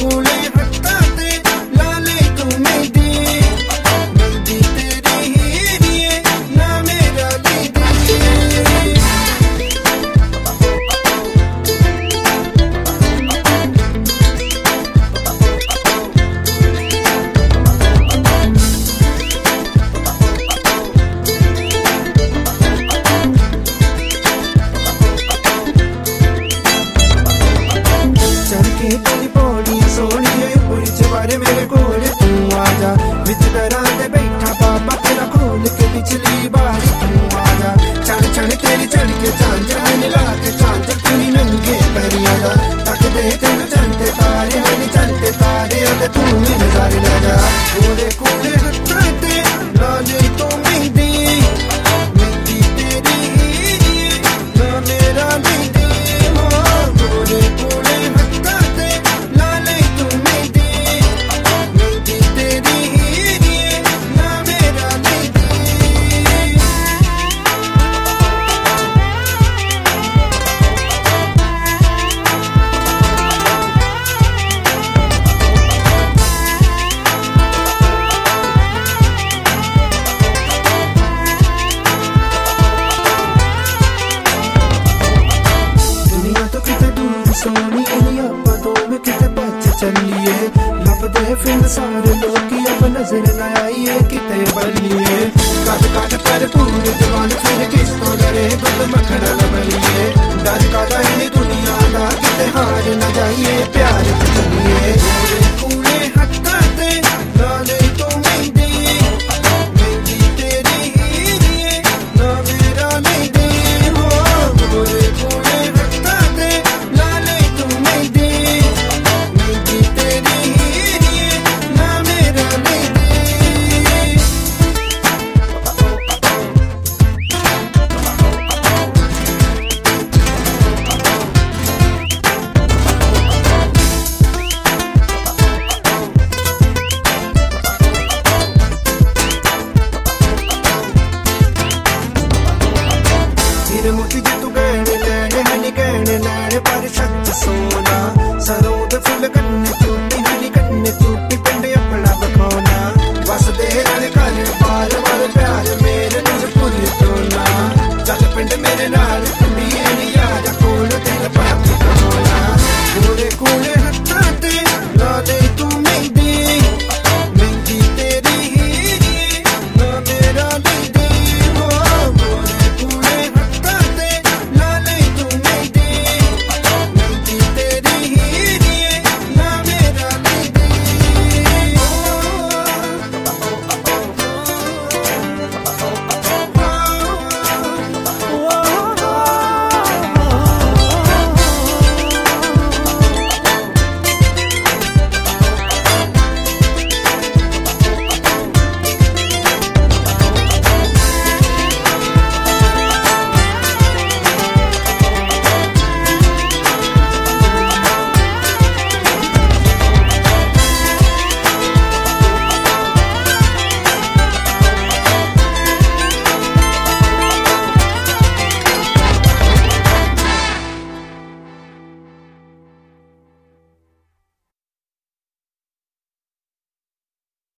कूले हत्ता ते लाले तू मेहंदी मेहंदी तेरी हीरिए ना मेरा दीदी तेरी बॉडी सोहणीए उड़ी बारे मेरे कोल तू आजा विच दरां दे बैठा बाबा तेरा खोल के पिछली बारी तू आजा चढ़ चढ़ तेरी चढ़ के झांझर मिला के झांझर तेरी नंगे पैरी आजा तक दे तेरे चलते तारे हनी चलते तारे अरे तू मेरे नजारे ले जा कूले कूले हत्था ते लाले तू मेहंदी मेहंदी तेरी हीरिए ना मेरा दीदी हो कूले कूले हत्था ते लाले तू मेहंदी मेहंदी तेरी हीरिए ना मेरा दीदी दुनिया तो किते दूर सोनी ਆਪਾਂ ਦੋਵੇਂ ਕਿਤੇ ਬਚ ਚੱਲੀਏ ਲੱਭਦੇ ਫਿਰਨ ਸਾਰੇ ਲੋਕੀ ਅਬ ਨਜ਼ਰ ਨਾ ਆਈਏ ਕਿਤੇ ਬੱਲੀਏ ਕੱਟ ਕੱਟ ਕਰ ਪੂਰੇ ਜਵਾਨ ਫਿਰ ਕਿਸ ਤੋਂ ਡਰੇ ਦੁੱਧ ਮੱਖਣਾ ਨਾ ਮਲੀਏ ਡਰ ਕਾਦਾ ਇਹ ਦੁਨੀਆ ਦਾ ਕਿਤੇ ਹਾਰ ਨਾ ਜਾਈਏ ਪਿਆਰ ਚ ਚੱਲੀਏ ਕੂਲੇ ਹੱਥਾਂ ਤੇ ਲਾਲੇ ਤੂੰ ਮਹਿੰਦੀ ਮਹਿੰਦੀ ਤੇਰੀ ਹੀਰੀਏ ਨਾ ਮੇਰਾ ਦीदी ਹੋ ਕੂਲੇ ਕੂਲੇ ਹੱਥਾਂ ਤੇ ਲਾਲੇ ਤੂੰ ਮਹਿੰਦੀ ਮਹਿੰਦੀ ਤੇਰੀ ਹੀਰੀਏ ਨਾ ਮੇਰਾ दीदी तेरे मोती जे तू गहने लैने हनी गहने लैने पर सच सोना सरों दे फुल कन्ने टूटी हनी कन्ने टूटी